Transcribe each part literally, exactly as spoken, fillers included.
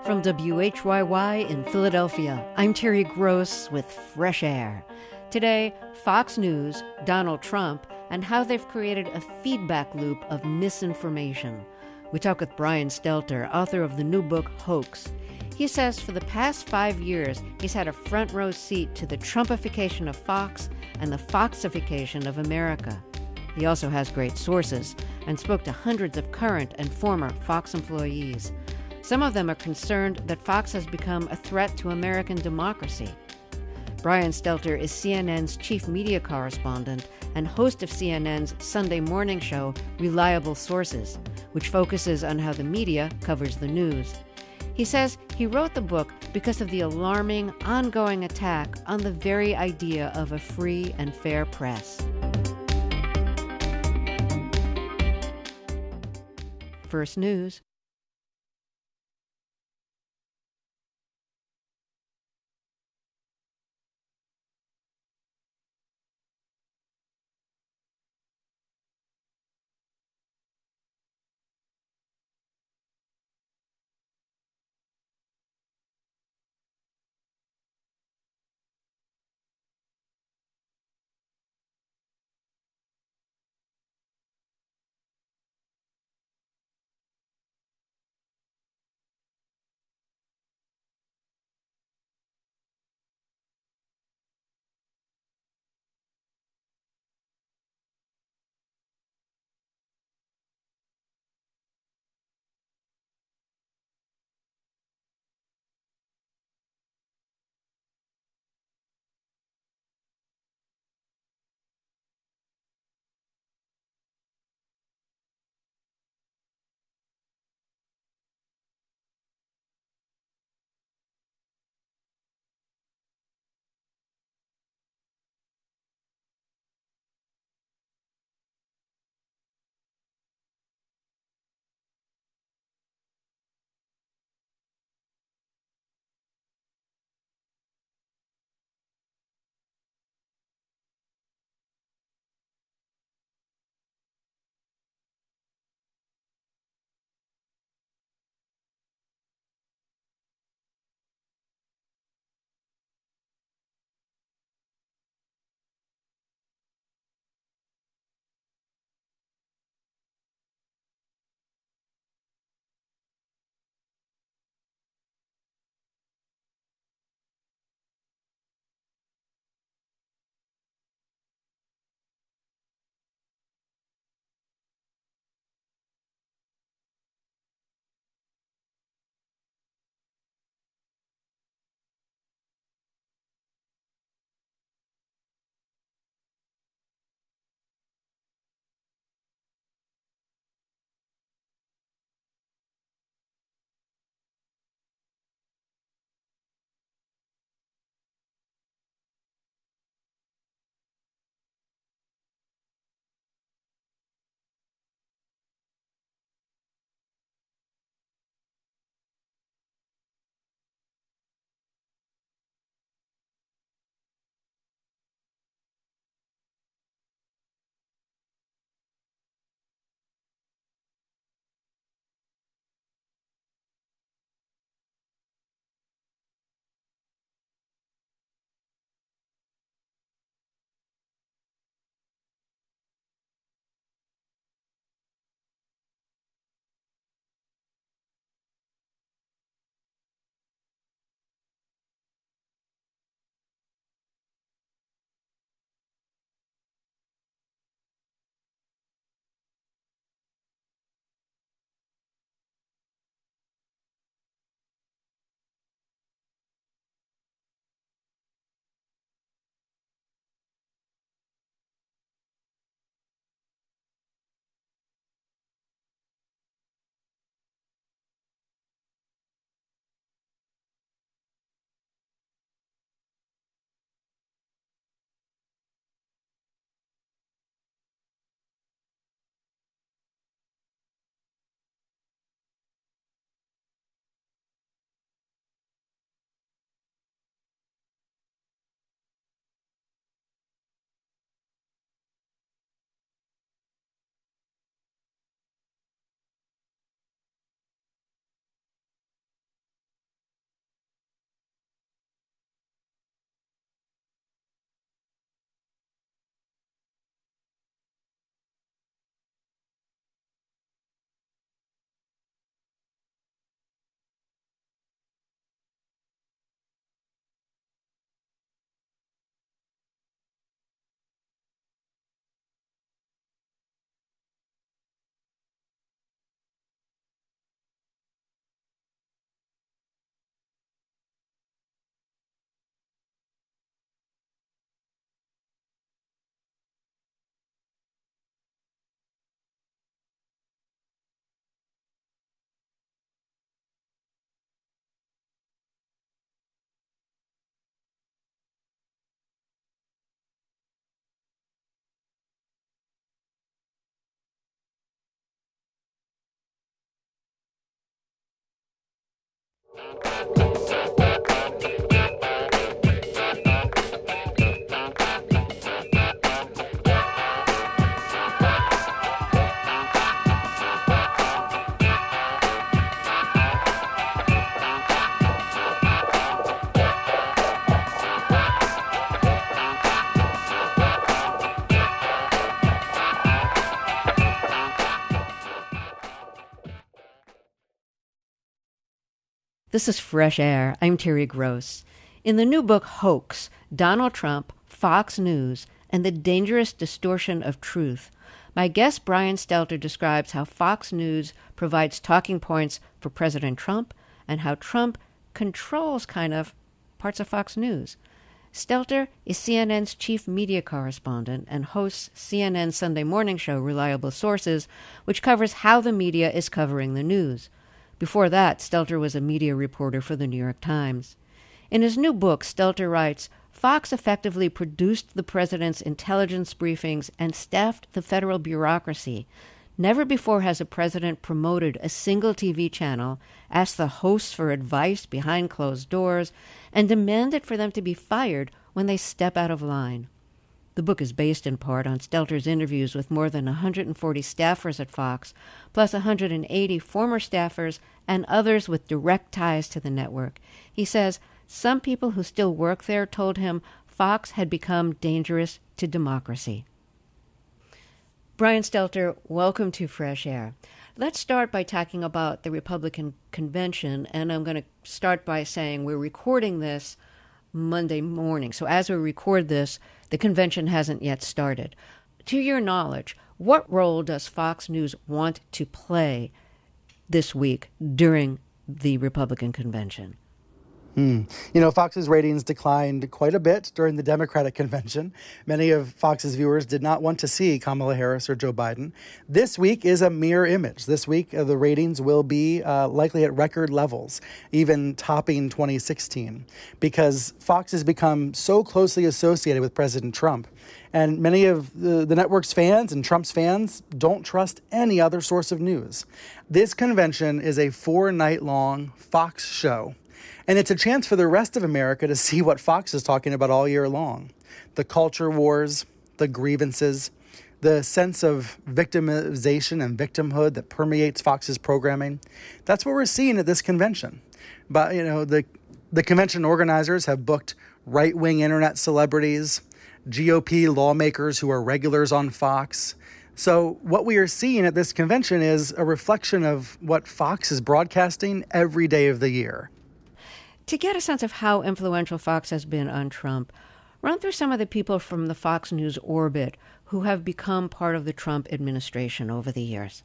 from W H Y Y in Philadelphia, I'm Terry Gross with Fresh Air. Today, Fox News, Donald Trump, and how they've created a feedback loop of misinformation. We talk with Brian Stelter, author of the new book, Hoax. He says for the past five years, he's had a front row seat to the Trumpification of Fox and the Foxification of America. He also has great sources and spoke to hundreds of current and former Fox employees. Some of them are concerned that Fox has become a threat to American democracy. Brian Stelter is C N N's chief media correspondent and host of C N N's Sunday morning show, Reliable Sources, which focuses on how the media covers the news. He says he wrote the book because of the alarming, ongoing attack on the very idea of a free and fair press. First News. This is Fresh Air. I'm Terry Gross. In the new book, Hoax, Donald Trump, Fox News, and the Dangerous Distortion of Truth, my guest Brian Stelter describes how Fox News provides talking points for President Trump and how Trump controls, kind of, parts of Fox News. Stelter is C N N's chief media correspondent and hosts C N N's Sunday morning show, Reliable Sources, which covers how the media is covering the news. Before that, Stelter was a media reporter for the New York Times. In his new book, Stelter writes, Fox effectively produced the president's intelligence briefings and staffed the federal bureaucracy. Never before has a president promoted a single T V channel, asked the hosts for advice behind closed doors, and demanded for them to be fired when they step out of line. The book is based in part on Stelter's interviews with more than one hundred forty staffers at Fox, plus one hundred eighty former staffers and others with direct ties to the network. He says some people who still work there told him Fox had become dangerous to democracy. Brian Stelter, welcome to Fresh Air. Let's start by talking about the Republican convention, and I'm going to start by saying we're recording this Monday morning. So as we record this, the convention hasn't yet started. To your knowledge, what role does Fox News want to play this week during the Republican convention? Hmm. You know, Fox's ratings declined quite a bit during the Democratic convention. Many of Fox's viewers did not want to see Kamala Harris or Joe Biden. This week is a mirror image. This week, uh, the ratings will be uh, likely at record levels, even topping twenty sixteen, because Fox has become so closely associated with President Trump. And many of the, the network's fans and Trump's fans don't trust any other source of news. This convention is a four-night-long Fox show. And it's a chance for the rest of America to see what Fox is talking about all year long. The culture wars, the grievances, the sense of victimization and victimhood that permeates Fox's programming. That's what we're seeing at this convention. But, you know, the, the convention organizers have booked right-wing internet celebrities, G O P lawmakers who are regulars on Fox. So what we are seeing at this convention is a reflection of what Fox is broadcasting every day of the year. To get a sense of how influential Fox has been on Trump, run through some of the people from the Fox News orbit who have become part of the Trump administration over the years.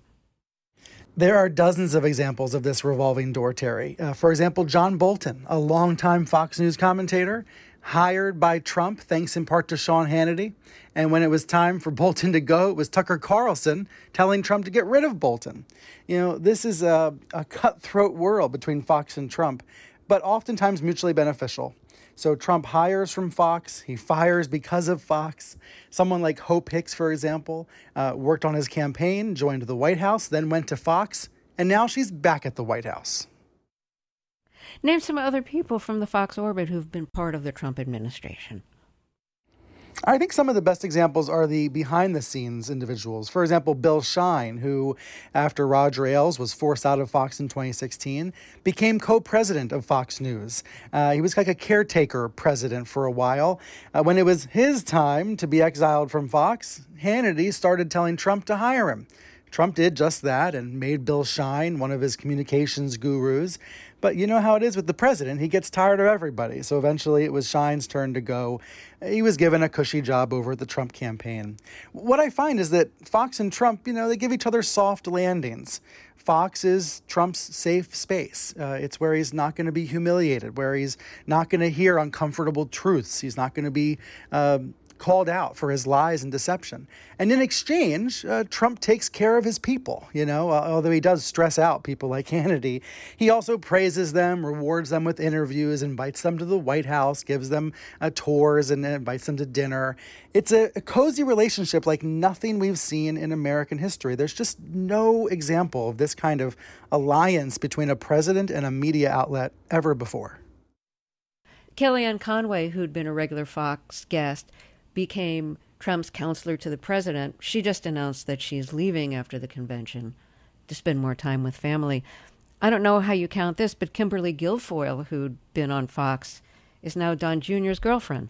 There are dozens of examples of this revolving door, Terry. Uh, for example, John Bolton, a longtime Fox News commentator, hired by Trump thanks in part to Sean Hannity. And when it was time for Bolton to go, it was Tucker Carlson telling Trump to get rid of Bolton. You know, this is a, a cutthroat world between Fox and Trump, but oftentimes mutually beneficial. So Trump hires from Fox, he fires because of Fox. Someone like Hope Hicks, for example, uh, worked on his campaign, joined the White House, then went to Fox, and now she's back at the White House. Name some other people from the Fox orbit who've been part of the Trump administration. I think some of the best examples are the behind-the-scenes individuals. For example, Bill Shine, who, after Roger Ailes was forced out of Fox in twenty sixteen, became co-president of Fox News. Uh, he was like a caretaker president for a while. Uh, when it was his time to be exiled from Fox, Hannity started telling Trump to hire him. Trump did just that and made Bill Shine one of his communications gurus. But you know how it is with the president. He gets tired of everybody. So eventually it was Shine's turn to go. He was given a cushy job over at the Trump campaign. What I find is that Fox and Trump, you know, they give each other soft landings. Fox is Trump's safe space. Uh, it's where he's not going to be humiliated, where he's not going to hear uncomfortable truths. He's not going to be uh, called out for his lies and deception. And in exchange, uh, Trump takes care of his people, you know, uh, although he does stress out people like Hannity. He also praises them, rewards them with interviews, invites them to the White House, gives them uh, tours, and invites them to dinner. It's a, a cozy relationship like nothing we've seen in American history. There's just no example of this kind of alliance between a president and a media outlet ever before. Kellyanne Conway, who'd been a regular Fox guest, became Trump's counselor to the president. She just announced that she's leaving after the convention to spend more time with family. I don't know how you count this, but Kimberly Guilfoyle, who'd been on Fox, is now Don Junior's girlfriend.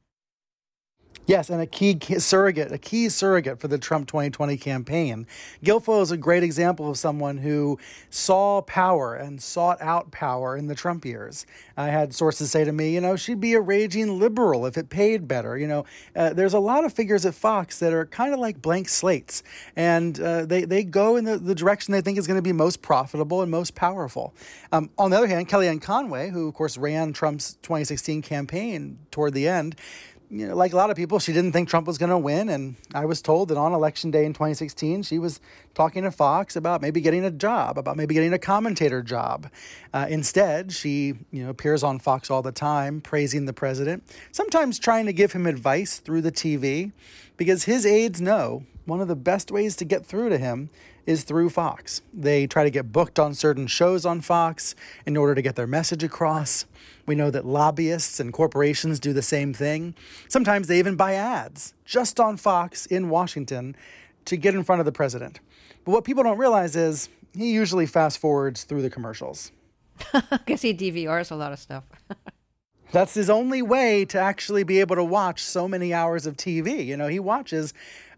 Yes, and a key surrogate, a key surrogate for the Trump twenty twenty campaign. Guilfoyle is a great example of someone who saw power and sought out power in the Trump years. I had sources say to me, you know, she'd be a raging liberal if it paid better. You know, uh, there's a lot of figures at Fox that are kind of like blank slates, and uh, they, they go in the, the direction they think is going to be most profitable and most powerful. Um, on the other hand, Kellyanne Conway, who, of course, ran Trump's twenty sixteen campaign toward the end, you know, like a lot of people, she didn't think Trump was going to win. And I was told that on election day in twenty sixteen, she was talking to Fox about maybe getting a job, about maybe getting a commentator job. Uh, instead, she, you know, appears on Fox all the time, praising the president, sometimes trying to give him advice through the T V, because his aides know one of the best ways to get through to him is through Fox. They try to get booked on certain shows on Fox in order to get their message across. We know that lobbyists and corporations do the same thing. Sometimes they even buy ads just on Fox in Washington to get in front of the president. But what people don't realize is he usually fast forwards through the commercials. I guess he D V Rs a lot of stuff. That's his only way to actually be able to watch so many hours of T V. You know, he watches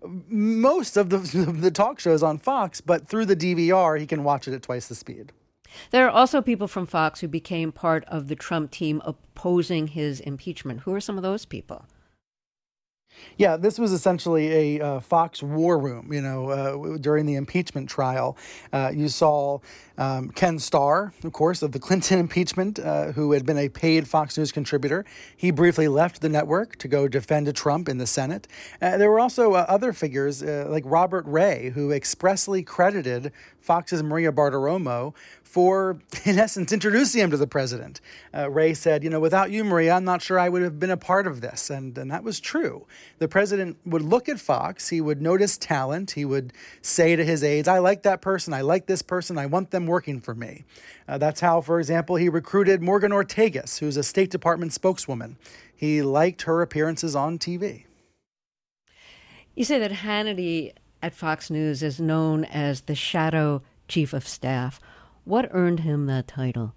most of the, the talk shows on Fox, but through the D V R, he can watch it at twice the speed. There are also people from Fox who became part of the Trump team opposing his impeachment. Who are some of those people? Yeah, this was essentially a uh, Fox war room, you know, uh, during the impeachment trial. Uh, you saw um, Ken Starr, of course, of the Clinton impeachment, uh, who had been a paid Fox News contributor. He briefly left the network to go defend Trump in the Senate. Uh, there were also uh, other figures uh, like Robert Ray, who expressly credited Fox's Maria Bartiromo for, in essence, introducing him to the president. Uh, Ray said, you know, without you, Maria, I'm not sure I would have been a part of this. And, and that was true. The president would look at Fox. He would notice talent. He would say to his aides, I like that person. I like this person. I want them working for me. Uh, that's how, for example, he recruited Morgan Ortagus, who's a State Department spokeswoman. He liked her appearances on T V. You say that Hannity at Fox News is known as the shadow chief of staff. What earned him that title?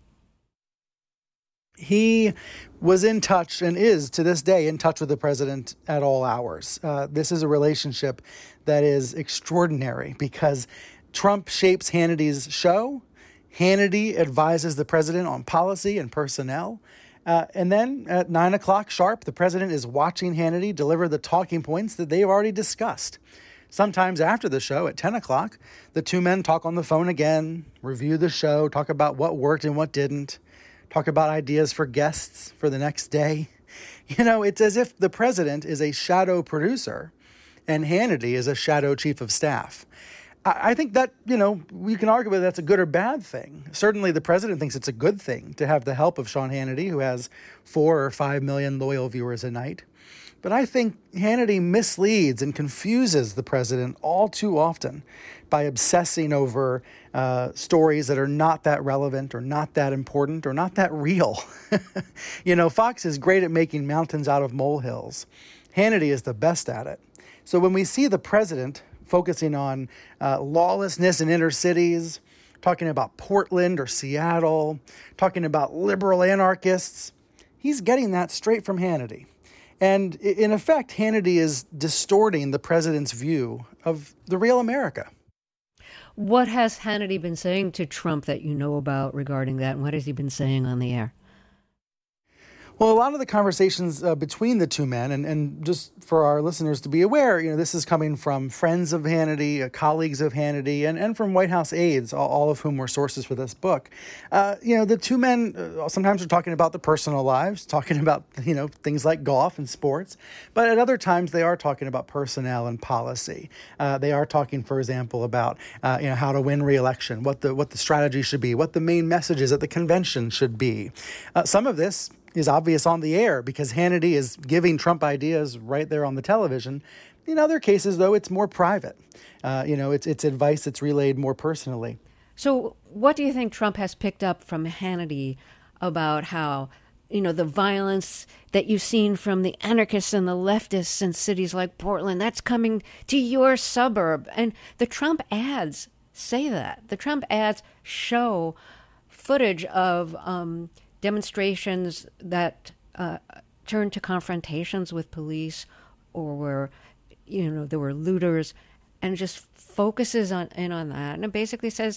He was in touch and is to this day in touch with the president at all hours. Uh, this is a relationship that is extraordinary because Trump shapes Hannity's show. Hannity advises the president on policy and personnel. Uh, and then at nine o'clock sharp, the president is watching Hannity deliver the talking points that they've already discussed. Sometimes after the show at ten o'clock, the two men talk on the phone again, review the show, talk about what worked and what didn't, talk about ideas for guests for the next day. You know, it's as if the president is a shadow producer and Hannity is a shadow chief of staff. I, I think that, you know, we can argue whether that's a good or bad thing. Certainly the president thinks it's a good thing to have the help of Sean Hannity, who has four or five million loyal viewers a night. But I think Hannity misleads and confuses the president all too often by obsessing over uh, stories that are not that relevant or not that important or not that real. You know, Fox is great at making mountains out of molehills. Hannity is the best at it. So when we see the president focusing on uh, lawlessness in inner cities, talking about Portland or Seattle, talking about liberal anarchists, he's getting that straight from Hannity. And in effect, Hannity is distorting the president's view of the real America. What has Hannity been saying to Trump that you know about regarding that? And what has he been saying on the air? Well, a lot of the conversations uh, between the two men, and, and just for our listeners to be aware, you know, this is coming from friends of Hannity, uh, colleagues of Hannity, and, and from White House aides, all, all of whom were sources for this book. Uh, you know, the two men uh, sometimes are talking about the personal lives, talking about, you know, things like golf and sports, but at other times they are talking about personnel and policy. Uh, they are talking, for example, about, uh, you know, how to win re-election, what the, what the strategy should be, what the main messages at the convention should be. Uh, some of this is obvious on the air because Hannity is giving Trump ideas right there on the television. In other cases, though, it's more private. Uh, you know, it's it's advice that's relayed more personally. So what do you think Trump has picked up from Hannity about how, you know, the violence that you've seen from the anarchists and the leftists in cities like Portland, that's coming to your suburb? And the Trump ads say that. The Trump ads show footage of um, demonstrations that uh, turned to confrontations with police, or where, you know, there were looters, and just focuses on in on that. And it basically says,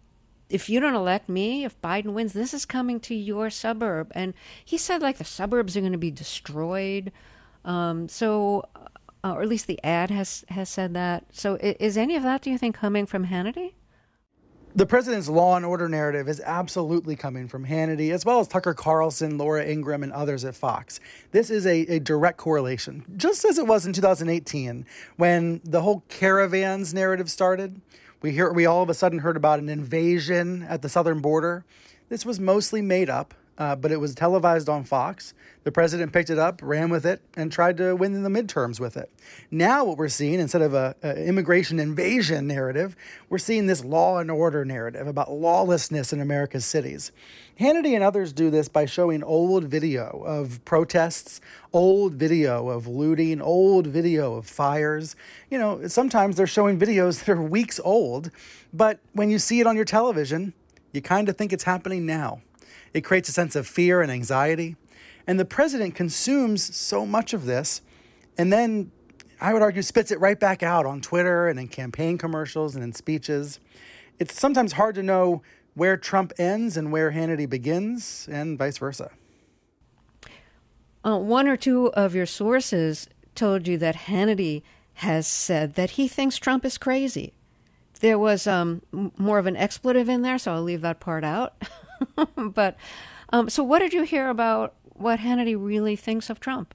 if you don't elect me, if Biden wins, this is coming to your suburb. And he said, like, the suburbs are going to be destroyed. Um, so, uh, or at least the ad has, has said that. So is any of that, do you think, coming from Hannity? The president's law and order narrative is absolutely coming from Hannity, as well as Tucker Carlson, Laura Ingraham, and others at Fox. This is a, a direct correlation, just as it was in two thousand eighteen when the whole caravans narrative started. We hear we all of a sudden heard about an invasion at the southern border. This was mostly made up, uh, but it was televised on Fox. The president picked it up, ran with it, and tried to win in the midterms with it. Now what we're seeing, instead of a, a immigration invasion narrative, we're seeing this law and order narrative about lawlessness in America's cities. Hannity and others do this by showing old video of protests, old video of looting, old video of fires. You know, sometimes they're showing videos that are weeks old, but when you see it on your television, you kind of think it's happening now. It creates a sense of fear and anxiety. And the president consumes so much of this, and then, I would argue, spits it right back out on Twitter and in campaign commercials and in speeches. It's sometimes hard to know where Trump ends and where Hannity begins, and vice versa. Uh, one or two of your sources told you that Hannity has said that he thinks Trump is crazy. There was um, more of an expletive in there, so I'll leave that part out. But um, so what did you hear about what Hannity really thinks of Trump?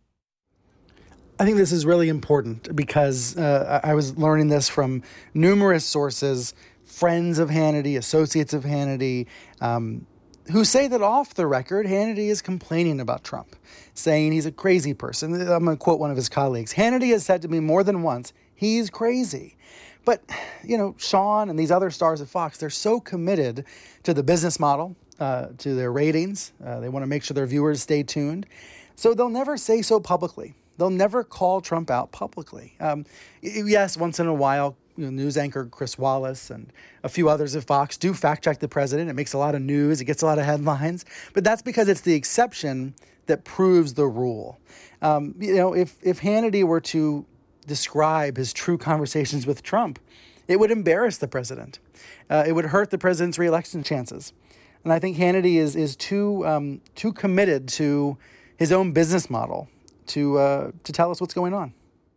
I think this is really important because uh, I was learning this from numerous sources, friends of Hannity, associates of Hannity, um, who say that off the record, Hannity is complaining about Trump, saying he's a crazy person. I'm going to quote one of his colleagues. Hannity has said to me more than once, he's crazy. But, you know, Sean and these other stars at Fox, they're so committed to the business model, uh, to their ratings. Uh, they want to make sure their viewers stay tuned. So they'll never say so publicly. They'll never call Trump out publicly. Um, yes, once in a while, you know, news anchor Chris Wallace and a few others at Fox do fact check the president. It makes a lot of news. It gets a lot of headlines. But that's because it's the exception that proves the rule. Um, you know, if, if Hannity were to describe his true conversations with Trump, it would embarrass the president. Uh, it would hurt the president's reelection chances. And I think Hannity is is too um, too committed to his own business model to uh, to tell us what's going on.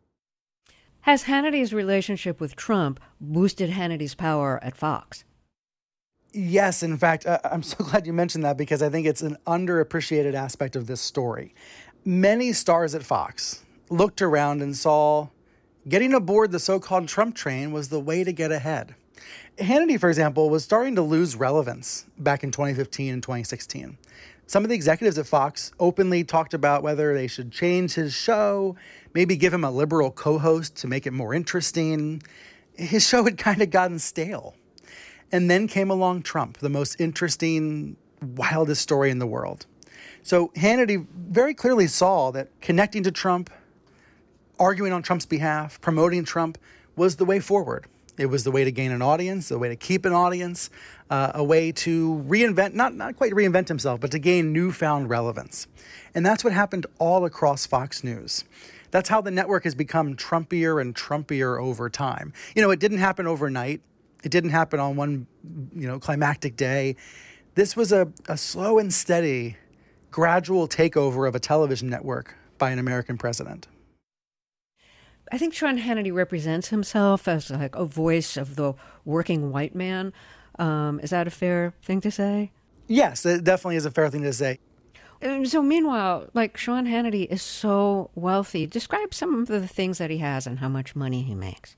Has Hannity's relationship with Trump boosted Hannity's power at Fox? Yes, in fact, uh, I'm so glad you mentioned that because I think it's an underappreciated aspect of this story. Many stars at Fox looked around and saw getting aboard the so-called Trump train was the way to get ahead. Hannity, for example, was starting to lose relevance back in twenty fifteen and twenty sixteen. Some of the executives at Fox openly talked about whether they should change his show, maybe give him a liberal co-host to make it more interesting. His show had kind of gotten stale. And then came along Trump, the most interesting, wildest story in the world. So Hannity very clearly saw that connecting to Trump, arguing on Trump's behalf, promoting Trump was the way forward. It was the way to gain an audience, the way to keep an audience, uh, a way to reinvent, not, not quite reinvent himself, but to gain newfound relevance. And that's what happened all across Fox News. That's how the network has become Trumpier and Trumpier over time. You know, it didn't happen overnight. It didn't happen on one, you know, climactic day. This was a, a slow and steady gradual takeover of a television network by an American president. I think Sean Hannity represents himself as like a voice of the working white man. Um, is that a fair thing to say? Yes, it definitely is a fair thing to say. And so meanwhile, like Sean Hannity is so wealthy. Describe some of the things that he has and how much money he makes.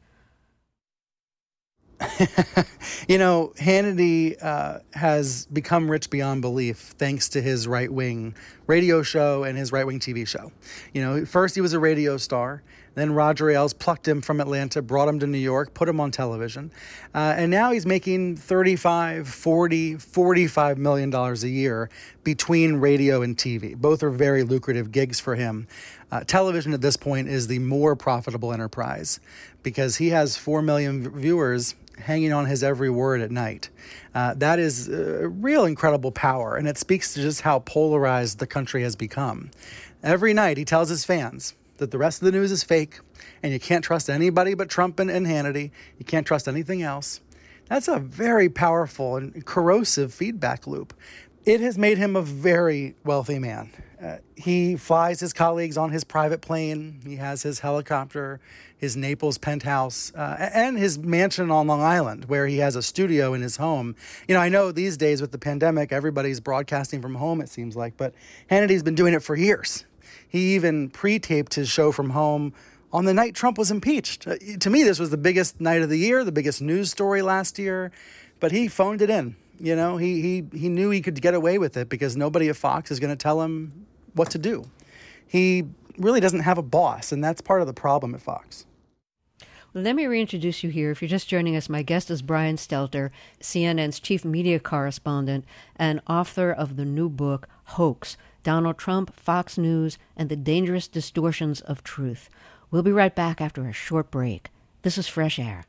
You know, Hannity uh, has become rich beyond belief thanks to his right-wing radio show and his right-wing T V show. You know, first he was a radio star. Then Roger Ailes plucked him from Atlanta, brought him to New York, put him on television. Uh, and now he's making thirty-five, forty, forty-five million dollars a year between radio and T V. Both are very lucrative gigs for him. Uh, television at this point is the more profitable enterprise because he has four million viewers hanging on his every word at night. Uh, that is uh, real incredible power, and it speaks to just how polarized the country has become. Every night he tells his fans that the rest of the news is fake, and you can't trust anybody but Trump and, and Hannity. You can't trust anything else. That's a very powerful and corrosive feedback loop. It has made him a very wealthy man. Uh, he flies his colleagues on his private plane. He has his helicopter, his Naples penthouse, uh, and his mansion on Long Island, where he has a studio in his home. You know, I know these days with the pandemic, everybody's broadcasting from home, it seems like, but Hannity's been doing it for years. He even pre-taped his show from home on the night Trump was impeached. Uh, to me, this was the biggest night of the year, the biggest news story last year, but he phoned it in. You know, he he he knew he could get away with it because nobody at Fox is going to tell him what to do. He really doesn't have a boss, and that's part of the problem at Fox. Let me reintroduce you here. If you're just joining us, my guest is Brian Stelter, C N N's chief media correspondent and author of the new book, Hoax, Donald Trump, Fox News, and the Dangerous Distortions of Truth. We'll be right back after a short break. This is Fresh Air.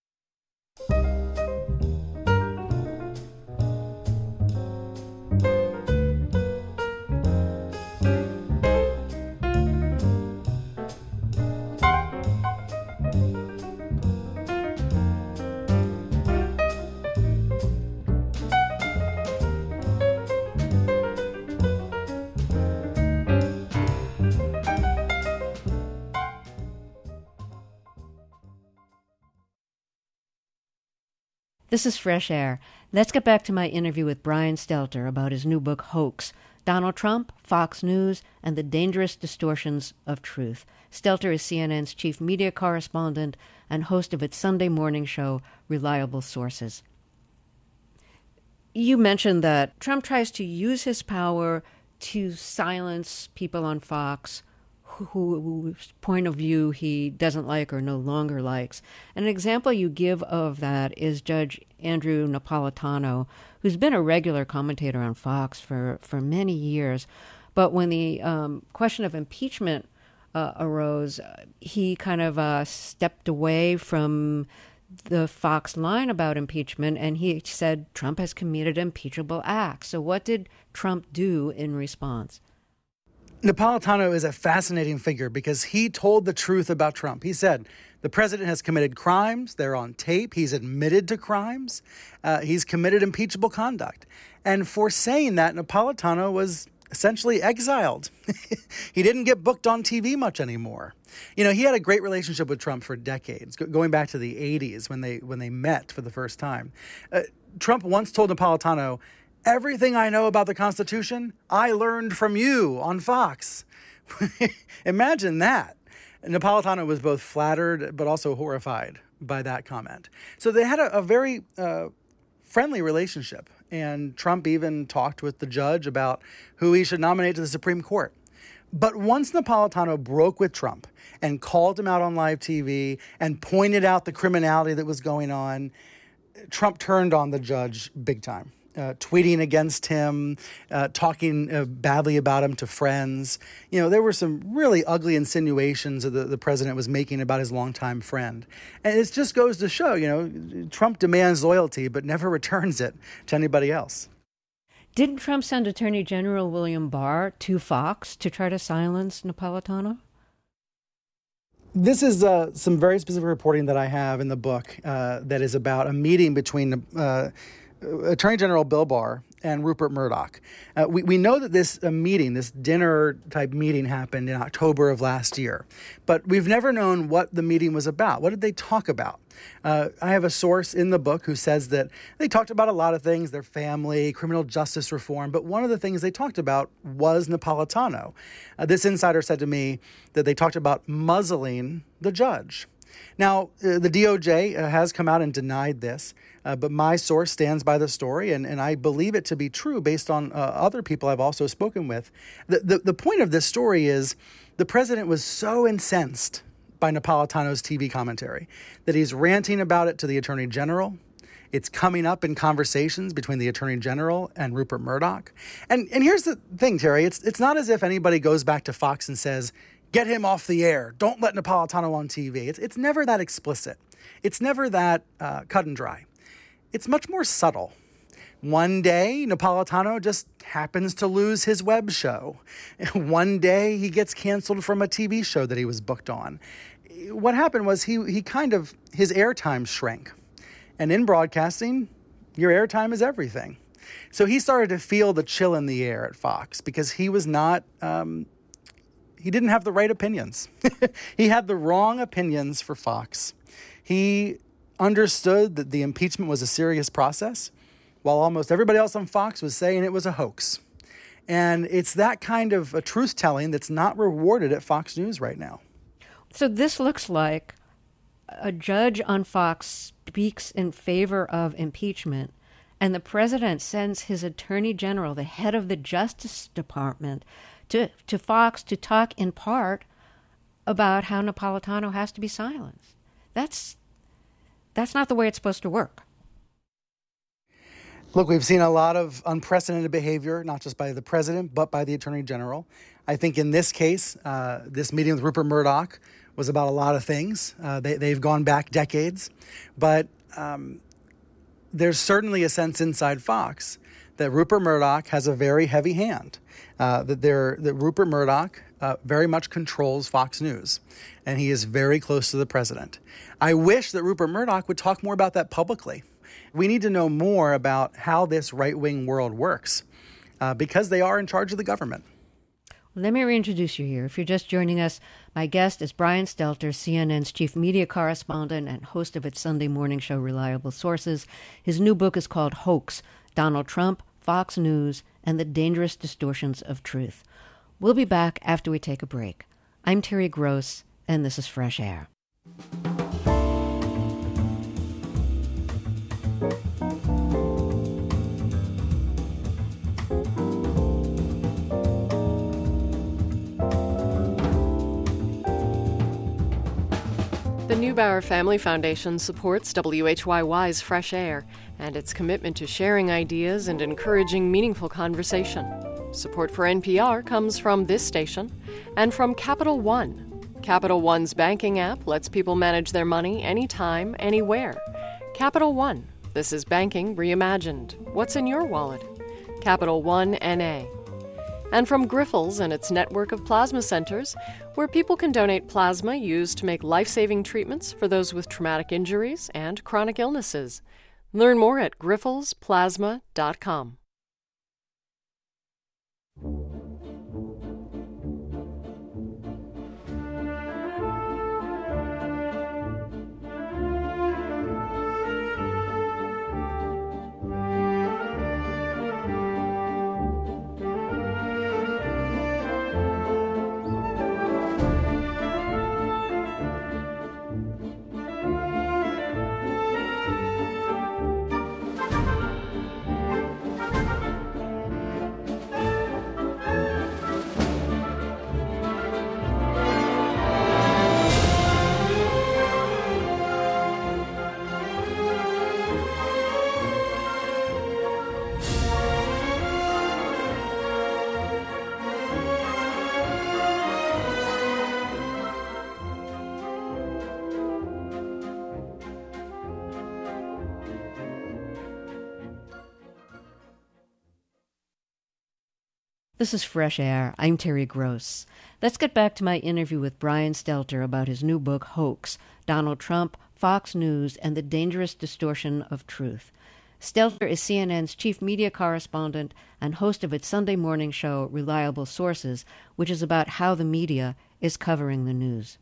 This is Fresh Air. Let's get back to my interview with Brian Stelter about his new book, Hoax, Donald Trump, Fox News, and the Dangerous Distortions of Truth. Stelter is C N N's chief media correspondent and host of its Sunday morning show, Reliable Sources. You mentioned that Trump tries to use his power to silence people on Fox whose point of view he doesn't like or no longer likes. An example you give of that is Judge Andrew Napolitano, who's been a regular commentator on Fox for, for many years. But when the um, question of impeachment uh, arose, he kind of uh, stepped away from the Fox line about impeachment, and he said Trump has committed impeachable acts. So what did Trump do in response? Napolitano is a fascinating figure because he told the truth about Trump. He said the president has committed crimes. They're on tape. He's admitted to crimes. Uh, he's committed impeachable conduct. And for saying that, Napolitano was essentially exiled. He didn't get booked on T V much anymore. You know, he had a great relationship with Trump for decades, going back to the eighties when they when they met for the first time. Uh, Trump once told Napolitano, "Everything I know about the Constitution, I learned from you on Fox." Imagine that. Napolitano was both flattered but also horrified by that comment. So they had a, a very uh, friendly relationship. And Trump even talked with the judge about who he should nominate to the Supreme Court. But once Napolitano broke with Trump and called him out on live T V and pointed out the criminality that was going on, Trump turned on the judge big time. Uh, tweeting against him, uh, talking uh, badly about him to friends. You know, there were some really ugly insinuations that the, the president was making about his longtime friend. And it just goes to show, you know, Trump demands loyalty but never returns it to anybody else. Didn't Trump send Attorney General William Barr to Fox to try to silence Napolitano? This is uh, some very specific reporting that I have in the book uh, that is about a meeting between uh, Attorney General Bill Barr and Rupert Murdoch. Uh, we, we know that this uh, meeting, this dinner-type meeting happened in October of last year, but we've never known what the meeting was about. What did they talk about? Uh, I have a source in the book who says that they talked about a lot of things, their family, criminal justice reform, but one of the things they talked about was Napolitano. Uh, this insider said to me that they talked about muzzling the judge. Now, uh, the D O J uh, has come out and denied this, uh, but my source stands by the story, and, and I believe it to be true based on uh, other people I've also spoken with. The, the, the point of this story is the president was so incensed by Napolitano's T V commentary that he's ranting about it to the Attorney General. It's coming up in conversations between the Attorney General and Rupert Murdoch. And and here's the thing, Terry. It's it's not as if anybody goes back to Fox and says, get him off the air. Don't let Napolitano on T V. It's, it's never that explicit. It's never that uh, cut and dry. It's much more subtle. One day, Napolitano just happens to lose his web show. One day, he gets canceled from a T V show that he was booked on. What happened was he he kind of, his airtime shrank. And in broadcasting, your airtime is everything. So he started to feel the chill in the air at Fox because he was not, um, he didn't have the right opinions. He had the wrong opinions for Fox. He understood that the impeachment was a serious process, while almost everybody else on Fox was saying it was a hoax. And it's that kind of a truth-telling that's not rewarded at Fox News right now. So this looks like a judge on Fox speaks in favor of impeachment, and the president sends his attorney general, the head of the Justice Department, to, to Fox to talk in part about how Napolitano has to be silenced. That's, that's not the way it's supposed to work. Look, we've seen a lot of unprecedented behavior, not just by the president, but by the attorney general. I think in this case, uh, this meeting with Rupert Murdoch was about a lot of things. Uh, they, they've gone back decades. But um, there's certainly a sense inside Fox that Rupert Murdoch has a very heavy hand, uh, that, that Rupert Murdoch uh, very much controls Fox News, and he is very close to the president. I wish that Rupert Murdoch would talk more about that publicly. We need to know more about how this right-wing world works uh, because they are in charge of the government. Let me reintroduce you here. If you're just joining us, my guest is Brian Stelter, C N N's chief media correspondent and host of its Sunday morning show, Reliable Sources. His new book is called Hoax, Donald Trump, Fox News, and the Dangerous Distortions of Truth. We'll be back after we take a break. I'm Terry Gross, and this is Fresh Air. The Neubauer Family Foundation supports W H Y Y's Fresh Air and its commitment to sharing ideas and encouraging meaningful conversation. Support for N P R comes from this station and from Capital One. Capital One's banking app lets people manage their money anytime, anywhere. Capital One. This is banking reimagined. What's in your wallet? Capital One N A. And from Grifols and its network of plasma centers, where people can donate plasma used to make life-saving treatments for those with traumatic injuries and chronic illnesses. Learn more at grifols plasma dot com. This is Fresh Air. I'm Terry Gross. Let's get back to my interview with Brian Stelter about his new book, Hoax, Donald Trump, Fox News, and the Dangerous Distortion of Truth. Stelter is C N N's chief media correspondent and host of its Sunday morning show, Reliable Sources, which is about how the media is covering the news.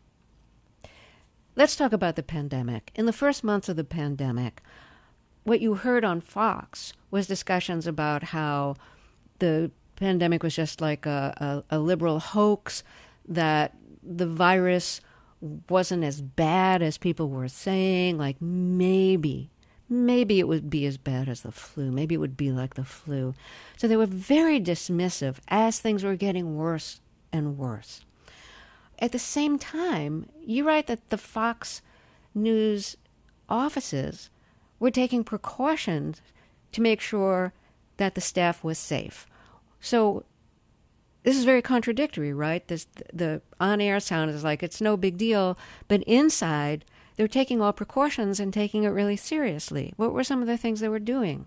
Let's talk about the pandemic. In the first months of the pandemic, what you heard on Fox was discussions about how the pandemic was just like a, a, a liberal hoax, that the virus wasn't as bad as people were saying, like maybe, maybe it would be as bad as the flu. Maybe it would be like the flu. So they were very dismissive as things were getting worse and worse. At the same time, you write that the Fox News offices were taking precautions to make sure that the staff was safe. So this is very contradictory, right? This, the on-air sound is like it's no big deal, but inside they're taking all precautions and taking it really seriously. What were some of the things they were doing?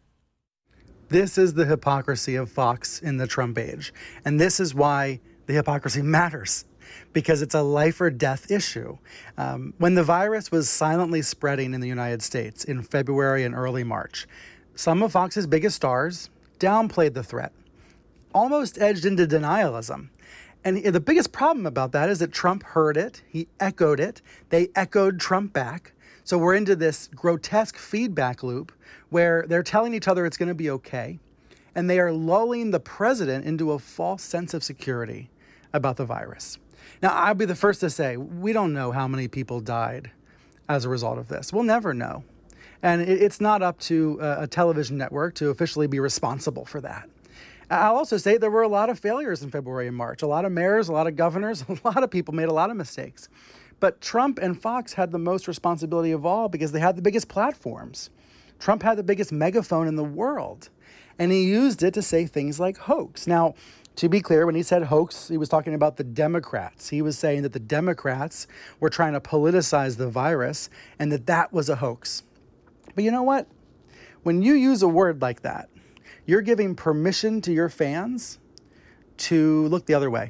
This is the hypocrisy of Fox in the Trump age. And this is why the hypocrisy matters, because it's a life or death issue. Um, when the virus was silently spreading in the United States in February and early March, some of Fox's biggest stars downplayed the threat, almost edged into denialism. And the biggest problem about that is that Trump heard it, he echoed it, they echoed Trump back. So we're into this grotesque feedback loop where they're telling each other it's going to be okay, and they are lulling the president into a false sense of security about the virus. Now, I'll be the first to say, we don't know how many people died as a result of this. We'll never know. And it's not up to a television network to officially be responsible for that. I'll also say there were a lot of failures in February and March. A lot of mayors, a lot of governors, a lot of people made a lot of mistakes. But Trump and Fox had the most responsibility of all because they had the biggest platforms. Trump had the biggest megaphone in the world, and he used it to say things like hoax. Now, to be clear, when he said hoax, he was talking about the Democrats. He was saying that the Democrats were trying to politicize the virus and that that was a hoax. But you know what? When you use a word like that, you're giving permission to your fans to look the other way,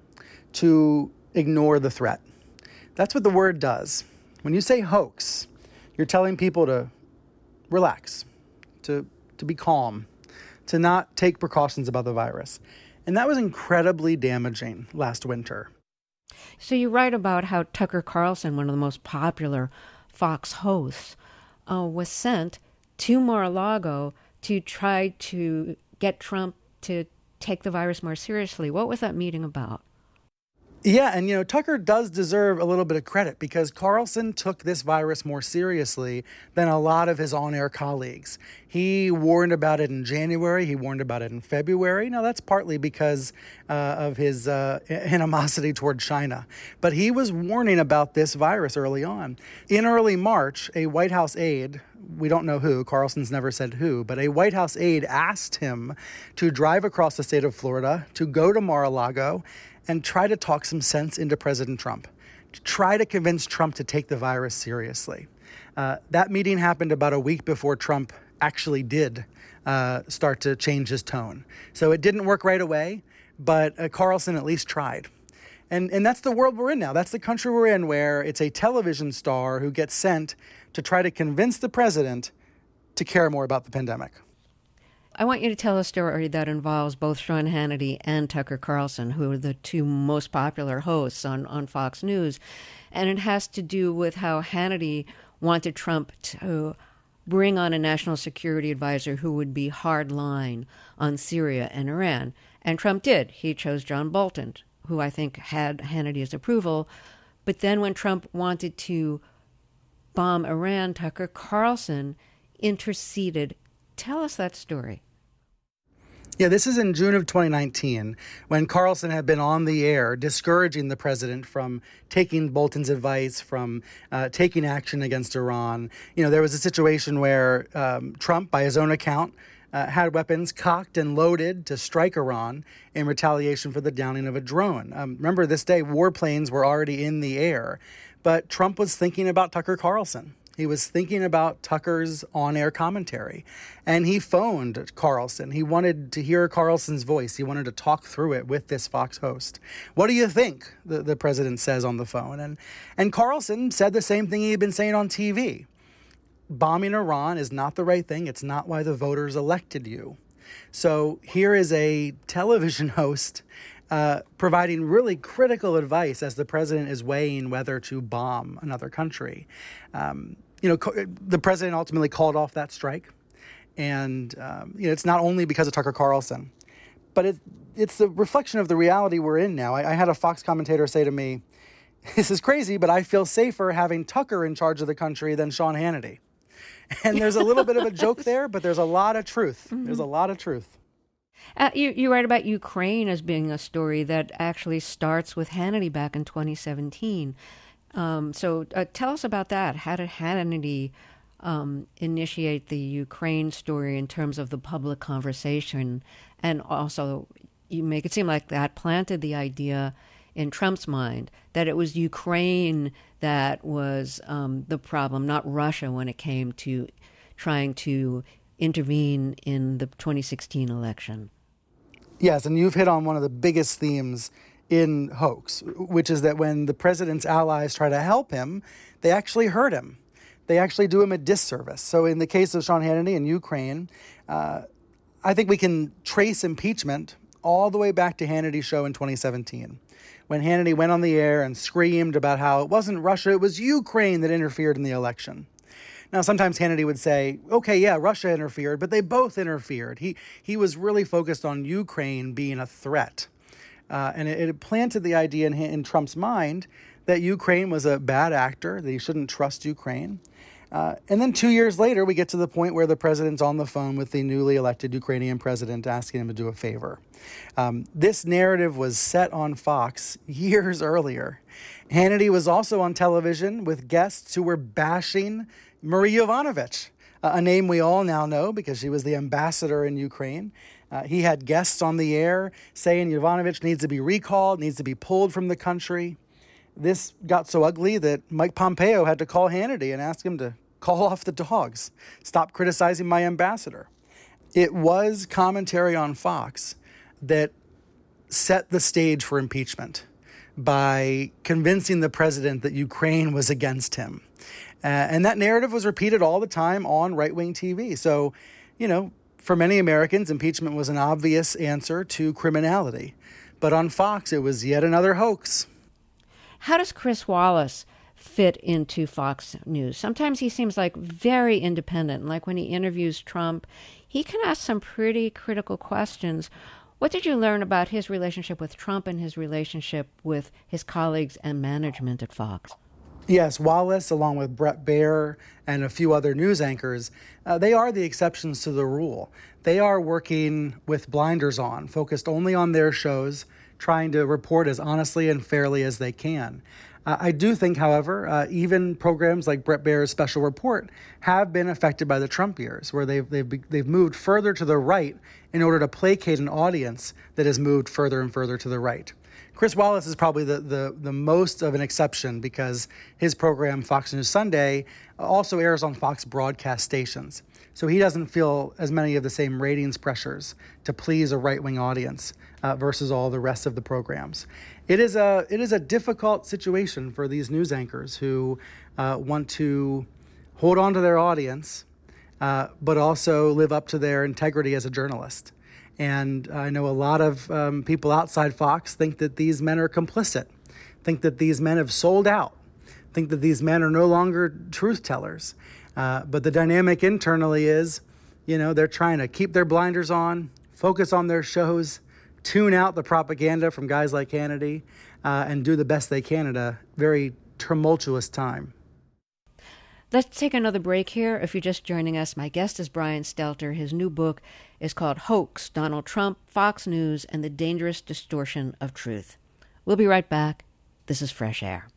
to ignore the threat. That's what the word does. When you say hoax, you're telling people to relax, to, to be calm, to not take precautions about the virus. And that was incredibly damaging last winter. So you write about how Tucker Carlson, one of the most popular Fox hosts, uh, was sent to Mar-a-Lago to try to get Trump to take the virus more seriously. What was that meeting about? Yeah, and you know, Tucker does deserve a little bit of credit because Carlson took this virus more seriously than a lot of his on-air colleagues. He warned about it in January. He warned about it in February. Now, that's partly because uh, of his uh, animosity toward China. But he was warning about this virus early on. In early March, a White House aide, we don't know who, Carlson's never said who, but a White House aide asked him to drive across the state of Florida, to go to Mar-a-Lago, and try to talk some sense into President Trump, to try to convince Trump to take the virus seriously. Uh, that meeting happened about a week before Trump actually did uh, start to change his tone. So it didn't work right away, but uh, Carlson at least tried. And, and that's the world we're in now. That's the country we're in, where it's a television star who gets sent to try to convince the president to care more about the pandemic. I want you to tell a story that involves both Sean Hannity and Tucker Carlson, who are the two most popular hosts on, on Fox News. And it has to do with how Hannity wanted Trump to bring on a national security advisor who would be hard line on Syria and Iran. And Trump did. He chose John Bolton, who I think had Hannity's approval. But then when Trump wanted to bomb Iran, Tucker Carlson interceded. Tell us that story. Yeah, this is in June of twenty nineteen, when Carlson had been on the air discouraging the president from taking Bolton's advice, from uh, taking action against Iran. You know, there was a situation where um, Trump, by his own account, uh, had weapons cocked and loaded to strike Iran in retaliation for the downing of a drone. Um, remember, this day, warplanes were already in the air, but Trump was thinking about Tucker Carlson. He was thinking about Tucker's on-air commentary, and he phoned Carlson. He wanted to hear Carlson's voice. He wanted to talk through it with this Fox host. What do you think? The, the president says on the phone. And, and Carlson said the same thing he had been saying on T V. bombing Iran is not the right thing. It's not why the voters elected you. So here is a television host uh, providing really critical advice as the president is weighing whether to bomb another country. Um, you know, co- the president ultimately called off that strike. And, um, you know, it's not only because of Tucker Carlson, but it, it's the reflection of the reality we're in now. I, I had a Fox commentator say to me, this is crazy, but I feel safer having Tucker in charge of the country than Sean Hannity. And there's a little bit of a joke there, but there's a lot of truth. Mm-hmm. There's a lot of truth. Uh, you, you write about Ukraine as being a story that actually starts with Hannity back in twenty seventeen. Um, so uh, tell us about that. How did Hannity um, initiate the Ukraine story in terms of the public conversation? And also, you make it seem like that planted the idea in Trump's mind that it was Ukraine that was um, the problem, not Russia, when it came to trying to intervene in the twenty sixteen election. Yes, and you've hit on one of the biggest themes in hoax, which is that when the president's allies try to help him, they actually hurt him. They actually do him a disservice. So in the case of Sean Hannity and Ukraine, uh, I think we can trace impeachment all the way back to Hannity's show in twenty seventeen, when Hannity went on the air and screamed about how it wasn't Russia, it was Ukraine that interfered in the election. Now, sometimes Hannity would say, okay, yeah, Russia interfered, but they both interfered. He he was really focused on Ukraine being a threat. Uh, and it, it planted the idea in, in Trump's mind that Ukraine was a bad actor, that he shouldn't trust Ukraine. Uh, and then two years later, we get to the point where the president's on the phone with the newly elected Ukrainian president asking him to do a favor. Um, this narrative was set on Fox years earlier. Hannity was also on television with guests who were bashing Marie Yovanovitch, uh, a name we all now know because she was the ambassador in Ukraine. Uh, he had guests on the air saying Yovanovitch needs to be recalled, needs to be pulled from the country. This got so ugly that Mike Pompeo had to call Hannity and ask him to call off the dogs, stop criticizing my ambassador. It was commentary on Fox that set the stage for impeachment by convincing the president that Ukraine was against him. Uh, and that narrative was repeated all the time on right-wing T V. So, you know, for many Americans, impeachment was an obvious answer to criminality. But on Fox, it was yet another hoax. How does Chris Wallace fit into Fox News? Sometimes he seems like very independent. Like when he interviews Trump, he can ask some pretty critical questions. What did you learn about his relationship with Trump and his relationship with his colleagues and management at Fox? Yes, Wallace, along with Bret Baier and a few other news anchors, uh, they are the exceptions to the rule. They are working with blinders on, focused only on their shows, trying to report as honestly and fairly as they can. Uh, I do think, however, uh, even programs like Bret Baier's Special Report have been affected by the Trump years, where they've, they've, they've moved further to the right in order to placate an audience that has moved further and further to the right. Chris Wallace is probably the, the, the most of an exception because his program, Fox News Sunday, also airs on Fox broadcast stations. So he doesn't feel as many of the same ratings pressures to please a right-wing audience uh, versus all the rest of the programs. It is a it is a difficult situation for these news anchors who uh, want to hold on to their audience, uh, but also live up to their integrity as a journalist. And I know a lot of um, people outside Fox think that these men are complicit, think that these men have sold out, think that these men are no longer truth tellers. Uh, but the dynamic internally is, you know, they're trying to keep their blinders on, focus on their shows, tune out the propaganda from guys like Hannity, uh, and do the best they can at a very tumultuous time. Let's take another break here. If you're just joining us, my guest is Brian Stelter. His new book is called Hoax, Donald Trump, Fox News, and the Dangerous Distortion of Truth. We'll be right back. This is Fresh Air.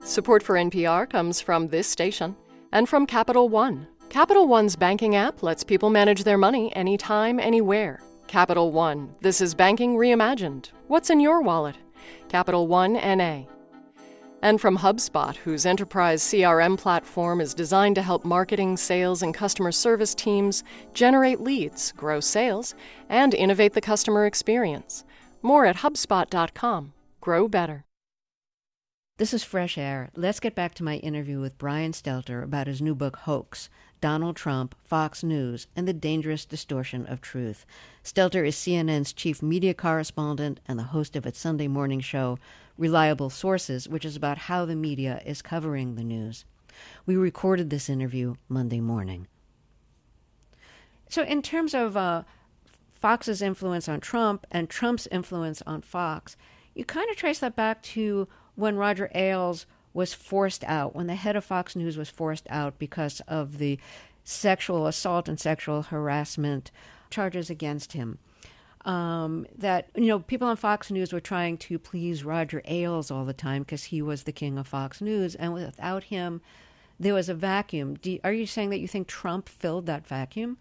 Support for N P R comes from this station and from Capital One. Capital One's banking app lets people manage their money anytime, anywhere. Capital One, this is banking reimagined. What's in your wallet? Capital One N A. And from HubSpot, whose enterprise C R M platform is designed to help marketing, sales, and customer service teams generate leads, grow sales, and innovate the customer experience. More at HubSpot dot com. Grow better. This is Fresh Air. Let's get back to my interview with Brian Stelter about his new book, Hoax: Donald Trump, Fox News, and the Dangerous Distortion of Truth. Stelter is C N N's chief media correspondent and the host of its Sunday morning show, Reliable Sources, which is about how the media is covering the news. We recorded this interview Monday morning. So in terms of uh, Fox's influence on Trump and Trump's influence on Fox, you kind of trace that back to when Roger Ailes was forced out, when the head of Fox News was forced out because of the sexual assault and sexual harassment charges against him. Um, that, you know, people on Fox News were trying to please Roger Ailes all the time because he was the king of Fox News, and without him, there was a vacuum. Do you, are you saying that you think Trump filled that vacuum?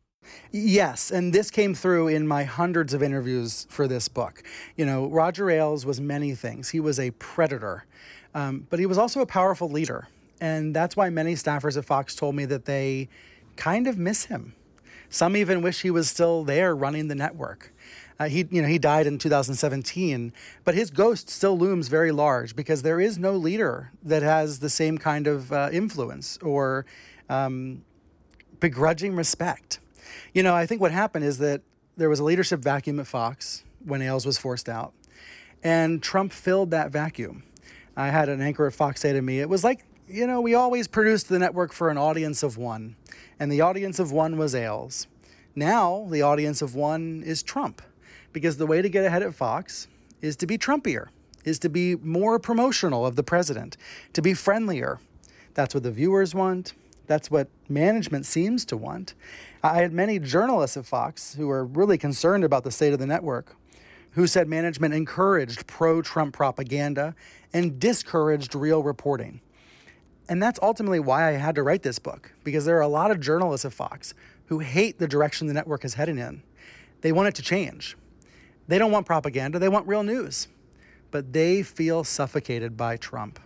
Yes, and this came through in my hundreds of interviews for this book. You know, Roger Ailes was many things. He was a predator, um, but he was also a powerful leader. And that's why many staffers at Fox told me that they kind of miss him. Some even wish he was still there running the network. Uh, he, you know, he died in two thousand seventeen, but his ghost still looms very large because there is no leader that has the same kind of uh, influence or um, begrudging respect. You know, I think what happened is that there was a leadership vacuum at Fox when Ailes was forced out, and Trump filled that vacuum. I had an anchor at Fox say to me, it was like, you know, we always produced the network for an audience of one, and the audience of one was Ailes. Now, the audience of one is Trump, because the way to get ahead at Fox is to be Trumpier, is to be more promotional of the president, to be friendlier. That's what the viewers want. That's what management seems to want. I had many journalists at Fox who were really concerned about the state of the network, who said management encouraged pro-Trump propaganda and discouraged real reporting. And that's ultimately why I had to write this book, because there are a lot of journalists at Fox who hate the direction the network is heading in. They want it to change. They don't want propaganda, they want real news. But they feel suffocated by Trump.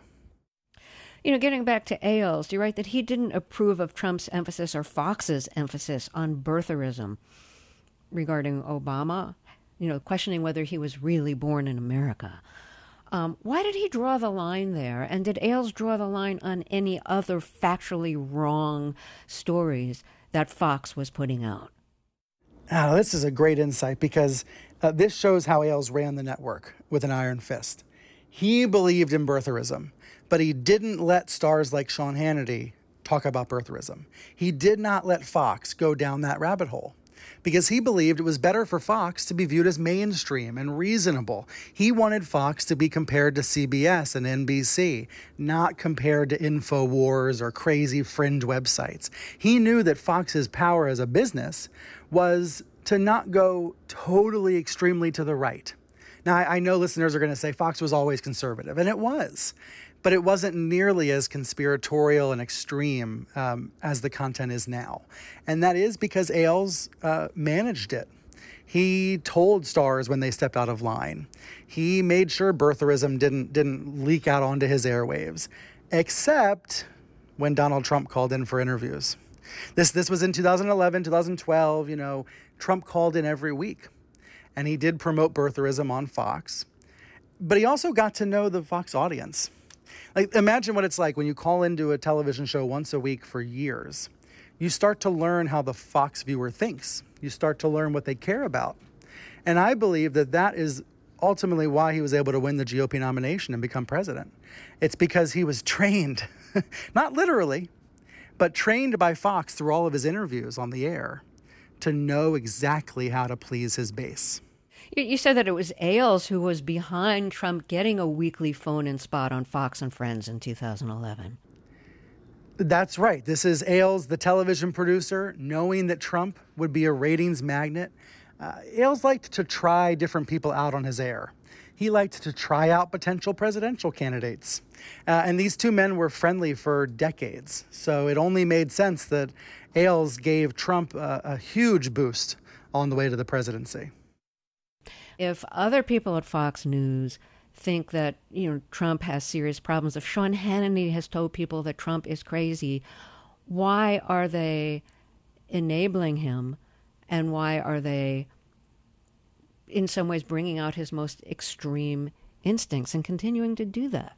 You know, getting back to Ailes, you write that he didn't approve of Trump's emphasis or Fox's emphasis on birtherism regarding Obama, you know, questioning whether he was really born in America. Um, why did he draw the line there? And did Ailes draw the line on any other factually wrong stories that Fox was putting out? Oh, this is a great insight because uh, this shows how Ailes ran the network with an iron fist. He believed in birtherism, but he didn't let stars like Sean Hannity talk about birtherism. He did not let Fox go down that rabbit hole because he believed it was better for Fox to be viewed as mainstream and reasonable. He wanted Fox to be compared to C B S and N B C, not compared to InfoWars or crazy fringe websites. He knew that Fox's power as a business was to not go totally extremely to the right. Now, I know listeners are going to say Fox was always conservative, and it was, but it wasn't nearly as conspiratorial and extreme um, as the content is now. And that is because Ailes uh, managed it. He told stars when they stepped out of line. He made sure birtherism didn't didn't leak out onto his airwaves, except when Donald Trump called in for interviews. This this was in two thousand eleven, two thousand twelve, you know, Trump called in every week. And he did promote birtherism on Fox. But he also got to know the Fox audience. Like, imagine what it's like when you call into a television show once a week for years. You start to learn how the Fox viewer thinks. You start to learn what they care about. And I believe that that is ultimately why he was able to win the G O P nomination and become president. It's because he was trained, not literally, but trained by Fox through all of his interviews on the air to know exactly how to please his base. You said that it was Ailes who was behind Trump getting a weekly phone-in spot on Fox and Friends in two thousand eleven. That's right. This is Ailes, the television producer, knowing that Trump would be a ratings magnet. Uh, Ailes liked to try different people out on his air. He liked to try out potential presidential candidates. Uh, and these two men were friendly for decades. So it only made sense that Ailes gave Trump a, a huge boost on the way to the presidency. If other people at Fox News think that, you know, Trump has serious problems, if Sean Hannity has told people that Trump is crazy, why are they enabling him, and why are they in some ways bringing out his most extreme instincts and continuing to do that?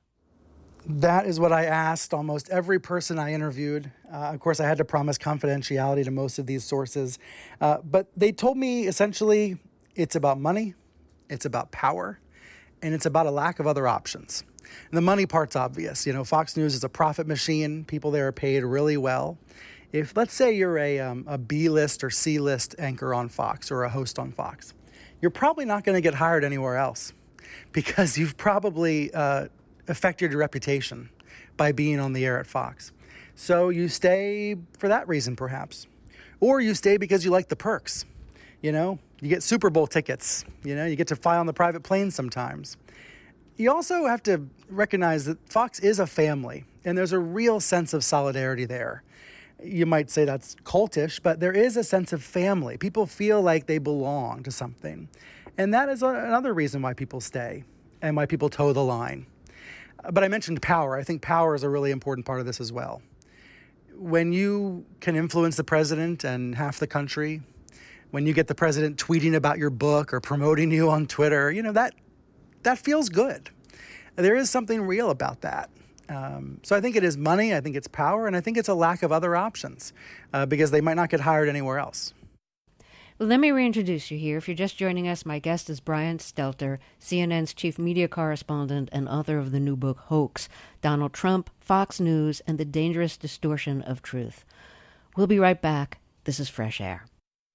That is what I asked almost every person I interviewed. Uh, of course, I had to promise confidentiality to most of these sources. Uh, but they told me essentially it's about money, it's about power, and it's about a lack of other options. And the money part's obvious. You know, Fox News is a profit machine. People there are paid really well. If, let's say, you're a, um, a B-list or C-list anchor on Fox or a host on Fox, you're probably not going to get hired anywhere else because you've probably uh, affected your reputation by being on the air at Fox. So you stay for that reason, perhaps. Or you stay because you like the perks. You know, you get Super Bowl tickets. You know, you get to fly on the private plane sometimes. You also have to recognize that Fox is a family, and there's a real sense of solidarity there. You might say that's cultish, but there is a sense of family. People feel like they belong to something. And that is another reason why people stay and why people toe the line. But I mentioned power. I think power is a really important part of this as well. When you can influence the president and half the country, when you get the president tweeting about your book or promoting you on Twitter, you know, that that feels good. There is something real about that. Um, so I think it is money, I think it's power, and I think it's a lack of other options uh, because they might not get hired anywhere else. Well, let me reintroduce you here. If you're just joining us, my guest is Brian Stelter, C N N's chief media correspondent and author of the new book, Hoax, Donald Trump, Fox News, and the Dangerous Distortion of Truth. We'll be right back. This is Fresh Air.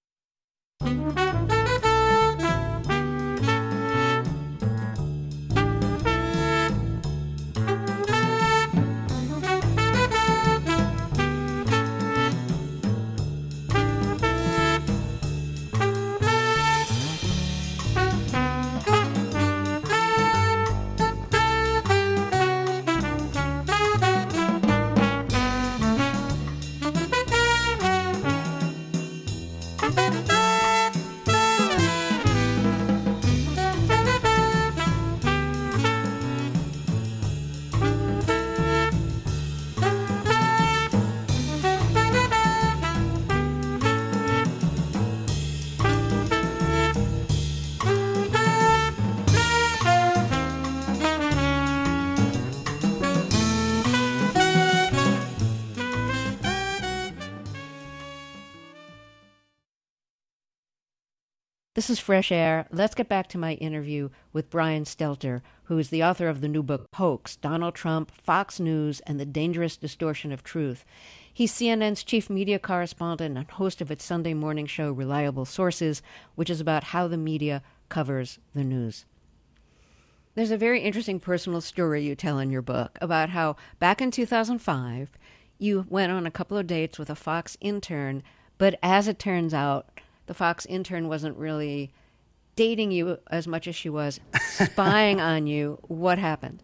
This is Fresh Air. Let's get back to my interview with Brian Stelter, who is the author of the new book, Hoax, Donald Trump, Fox News, and the Dangerous Distortion of Truth. He's C N N's chief media correspondent and host of its Sunday morning show, Reliable Sources, which is about how the media covers the news. There's a very interesting personal story you tell in your book about how back in two thousand five, you went on a couple of dates with a Fox intern, but as it turns out, the Fox intern wasn't really dating you as much as she was spying on you. What happened?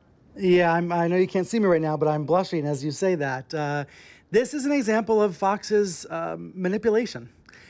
Yeah, I'm, I know you can't see me right now, but I'm blushing as you say that. Uh, this is an example of Fox's um, manipulation.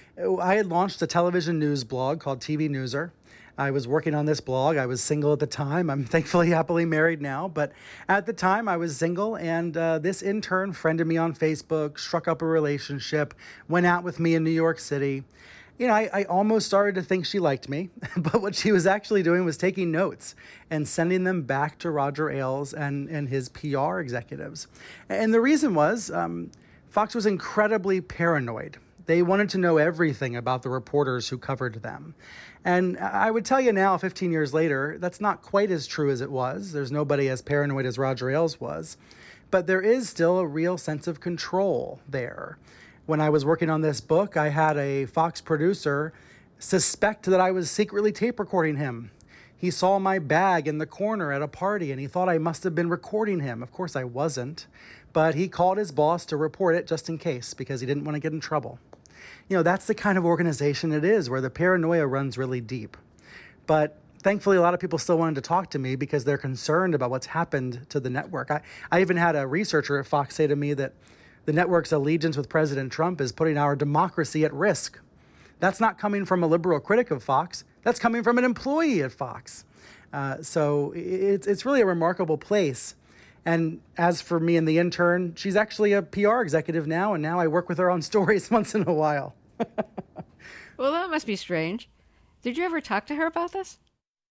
I had launched a television news blog called T V Newser. I was working on this blog. I was single at the time. I'm thankfully happily married now. But at the time, I was single, and uh, this intern friended me on Facebook, struck up a relationship, went out with me in New York City. You know, I, I almost started to think she liked me, but what she was actually doing was taking notes and sending them back to Roger Ailes and, and his P R executives. And the reason was um, Fox was incredibly paranoid. They wanted to know everything about the reporters who covered them. And I would tell you now, fifteen years later, that's not quite as true as it was. There's nobody as paranoid as Roger Ailes was. But there is still a real sense of control there. When I was working on this book, I had a Fox producer suspect that I was secretly tape recording him. He saw my bag in the corner at a party, and he thought I must have been recording him. Of course, I wasn't. But he called his boss to report it just in case, because he didn't want to get in trouble. You know, that's the kind of organization it is, where the paranoia runs really deep. But thankfully, a lot of people still wanted to talk to me because they're concerned about what's happened to the network. I, I even had a researcher at Fox say to me that the network's allegiance with President Trump is putting our democracy at risk. That's not coming from a liberal critic of Fox. That's coming from an employee at Fox. Uh, so it's, it's really a remarkable place. And as for me and the intern, she's actually a P R executive now, and now I work with her on stories once in a while. Well, that must be strange. Did you ever talk to her about this?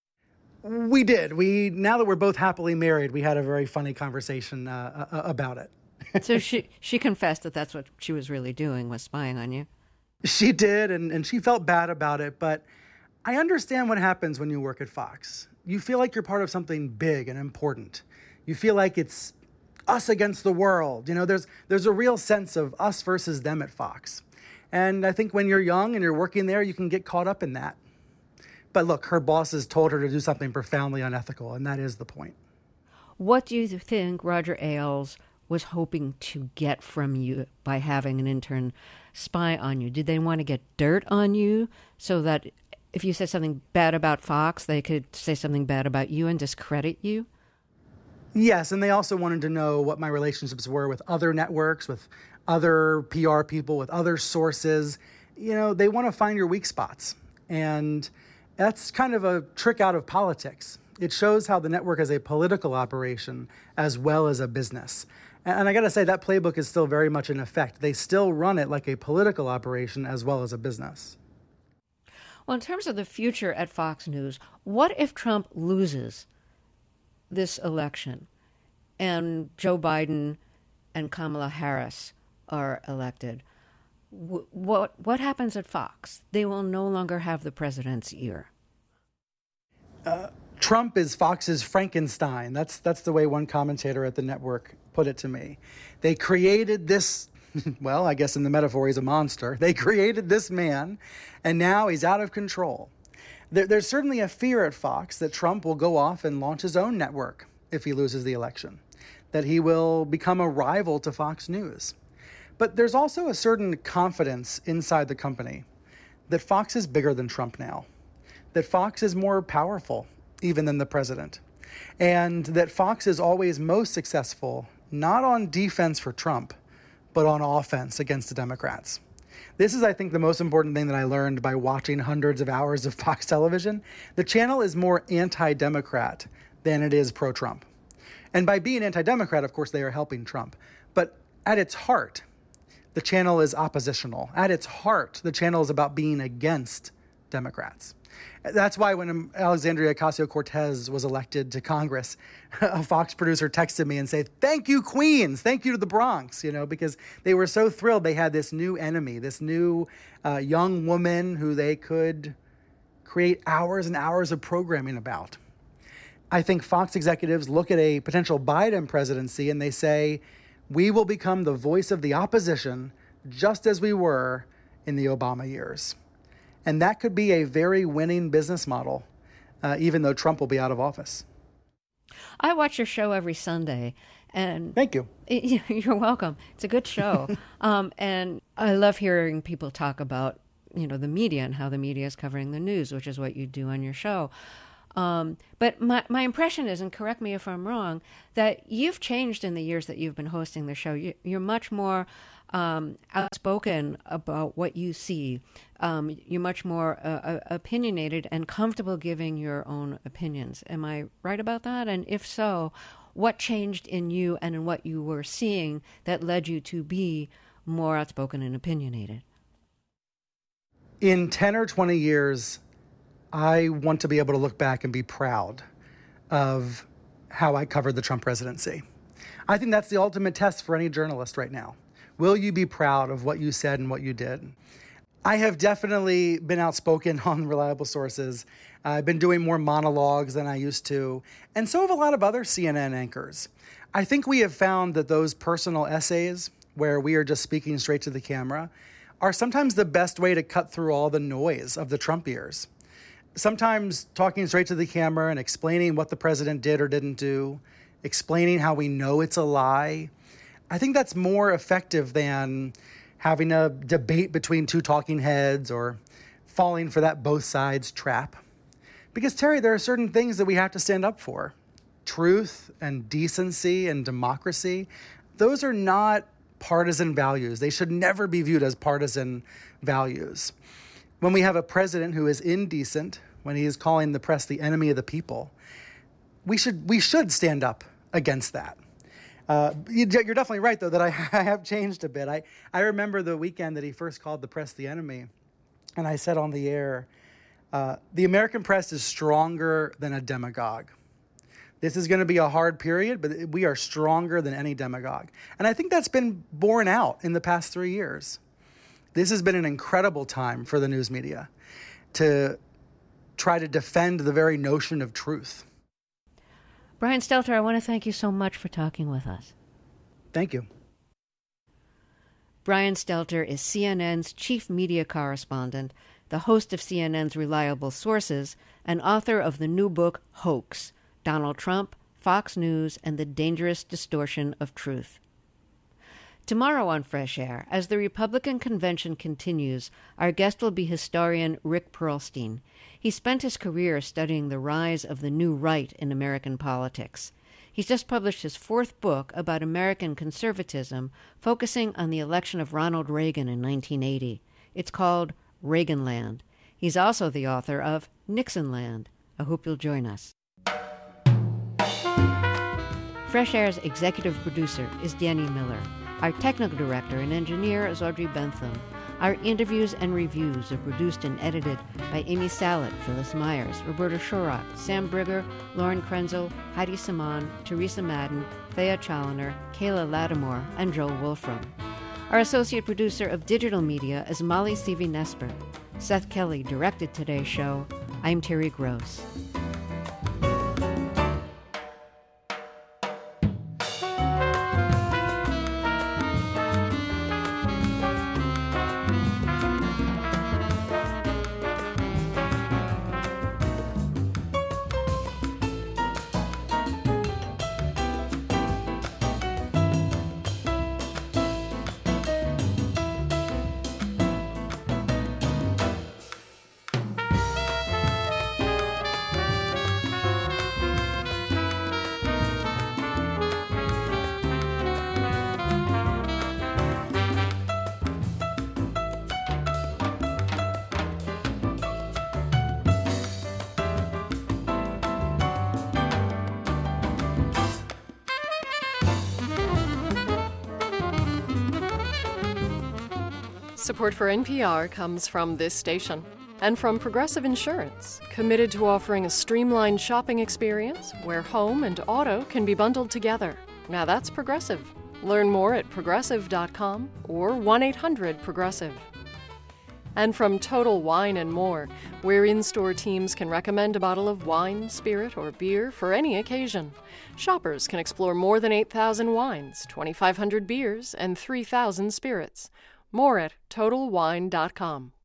We did. We now that we're both happily married, we had a very funny conversation uh, uh, about it. So she she confessed that that's what she was really doing, was spying on you. She did, and, and she felt bad about it. But I understand what happens when you work at Fox. You feel like you're part of something big and important. You feel like it's us against the world. You know, there's there's a real sense of us versus them at Fox. And I think when you're young and you're working there, you can get caught up in that. But look, her bosses told her to do something profoundly unethical, and that is the point. What do you think Roger Ailes was hoping to get from you by having an intern spy on you? Did they want to get dirt on you so that if you said something bad about Fox, they could say something bad about you and discredit you? Yes, and they also wanted to know what my relationships were with other networks, with other P R people, with other sources. You know, they want to find your weak spots. And that's kind of a trick out of politics. It shows how the network is a political operation as well as a business. And I got to say, that playbook is still very much in effect. They still run it like a political operation as well as a business. Well, in terms of the future at Fox News, what if Trump loses this election and Joe Biden and Kamala Harris are elected? W- what what happens at Fox? They will no longer have the president's ear. Uh, Trump is Fox's Frankenstein. That's that's the way one commentator at the network put it to me. They created this, well, I guess in the metaphor, he's a monster. They created this man, and now he's out of control. There, there's certainly a fear at Fox that Trump will go off and launch his own network if he loses the election, that he will become a rival to Fox News. But there's also a certain confidence inside the company that Fox is bigger than Trump now, that Fox is more powerful even than the president, and that Fox is always most successful not on defense for Trump, but on offense against the Democrats. This is, I think, the most important thing that I learned by watching hundreds of hours of Fox television. The channel is more anti-Democrat than it is pro-Trump. And by being anti-Democrat, of course, they are helping Trump. But at its heart, the channel is oppositional. At its heart, the channel is about being against Democrats. That's why when Alexandria Ocasio-Cortez was elected to Congress, a Fox producer texted me and said, "Thank you, Queens. Thank you to the Bronx," you know, because they were so thrilled they had this new enemy, this new uh, young woman who they could create hours and hours of programming about. I think Fox executives look at a potential Biden presidency and they say, we will become the voice of the opposition just as we were in the Obama years. And that could be a very winning business model, uh, even though Trump will be out of office. I watch your show every Sunday. And thank you. It, you're welcome. It's a good show. um, and I love hearing people talk about, you know, the media and how the media is covering the news, which is what you do on your show. Um, but my, my impression is, and correct me if I'm wrong, that you've changed in the years that you've been hosting the show. You, you're much more um, outspoken about what you see. Um, you're much more uh, opinionated and comfortable giving your own opinions. Am I right about that? And if so, what changed in you and in what you were seeing that led you to be more outspoken and opinionated? In ten or twenty years, I want to be able to look back and be proud of how I covered the Trump presidency. I think that's the ultimate test for any journalist right now. Will you be proud of what you said and what you did? I have definitely been outspoken on reliable sources. I've been doing more monologues than I used to, and so have a lot of other C N N anchors. I think we have found that those personal essays, where we are just speaking straight to the camera, are sometimes the best way to cut through all the noise of the Trump years. Sometimes talking straight to the camera and explaining what the president did or didn't do, explaining how we know it's a lie, I think that's more effective than having a debate between two talking heads or falling for that both sides trap. Because, Terry, there are certain things that we have to stand up for. Truth and decency and democracy, those are not partisan values. They should never be viewed as partisan values. When we have a president who is indecent, when he is calling the press the enemy of the people, we should we should stand up against that. Uh, you're definitely right, though, that I, I have changed a bit. I, I remember the weekend that he first called the press the enemy, and I said on the air, uh, the American press is stronger than a demagogue. This is going to be a hard period, but we are stronger than any demagogue. And I think that's been borne out in the past three years. This has been an incredible time for the news media to try to defend the very notion of truth. Brian Stelter, I want to thank you so much for talking with us. Thank you. Brian Stelter is C N N's chief media correspondent, the host of C N N's Reliable Sources, and author of the new book, Hoax: Donald Trump, Fox News, and the Dangerous Distortion of Truth. Tomorrow on Fresh Air, as the Republican convention continues, our guest will be historian Rick Perlstein. He spent his career studying the rise of the new right in American politics. He's just published his fourth book about American conservatism, focusing on the election of Ronald Reagan in nineteen eighty. It's called Reaganland. He's also the author of Nixonland. I hope you'll join us. Fresh Air's executive producer is Danny Miller. Our technical director and engineer is Audrey Bentham. Our interviews and reviews are produced and edited by Amy Salet, Phyllis Myers, Roberta Shorrock, Sam Brigger, Lauren Krenzel, Heidi Saman, Teresa Madden, Thea Challoner, Kayla Lattimore, and Joel Wolfram. Our associate producer of digital media is Molly Seavy-Nesper. Seth Kelly directed today's show. I'm Terry Gross. Support for N P R comes from this station and from Progressive Insurance, committed to offering a streamlined shopping experience where home and auto can be bundled together. Now that's Progressive. Learn more at progressive dot com or one eight hundred progressive. And from Total Wine and More, where in-store teams can recommend a bottle of wine, spirit, or beer for any occasion. Shoppers can explore more than eight thousand wines, twenty-five hundred beers, and three thousand spirits. More at total wine dot com.